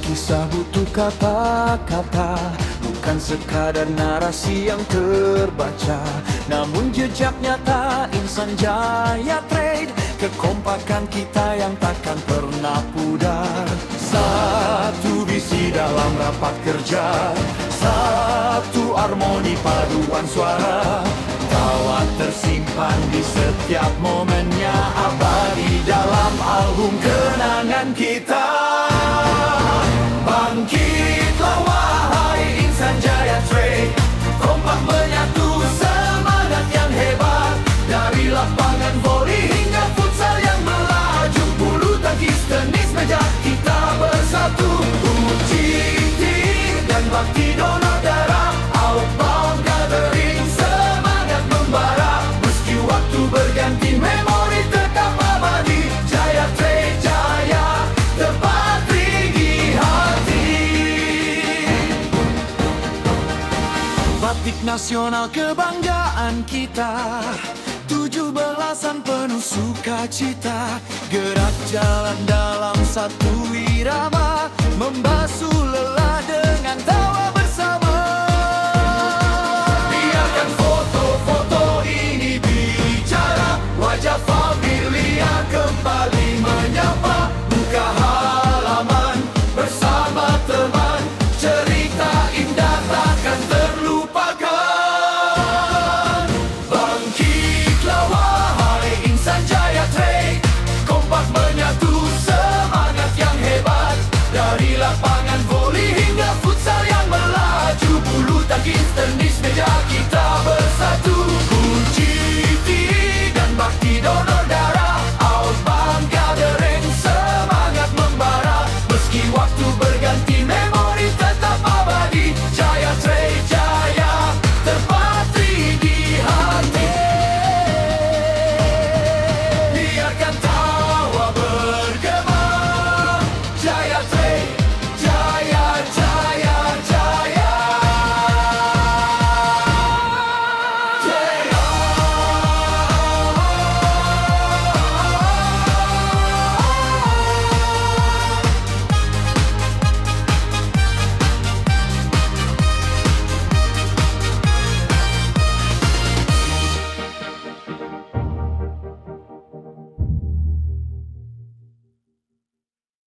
Kisah butuh kata-kata, bukan sekadar narasi yang terbaca, namun jejak nyata insan jaya trade. Kekompakan kita yang takkan pernah pudar. Satu visi dalam rapat kerja, satu harmoni paduan suara. Tawa tersimpan di setiap momennya, abadi dalam album kenangan kita. Bangkitlah wahai insan jaya trade, kompak menyatu semangat yang hebat. Dari lapangan voli hingga futsal yang melaju, bulu tangkis tenis meja kita bersatu. Uji dan bakti donor darah, outbound gathering semangat membara. Meski waktu berganti memori tetap abadi, jaya trade jaya tepat tinggi hati. Batik nasional kebanggaan kita, 17-an penuh sukacita. Gerak jalan dalam satu irama, membasuh lelah dengan tawa bersama. Biarkan foto-foto ini bicara, wajah familiar kembali menyapa. Buka halaman bersama teman, cerita indah takkan terlupakan. Bangkitlah wahai insan jaya trade, kompak menyatu semangat yang hebat. Dari lapangan voli hingga futsal yang melaju, bulu tangkis tenis meja kita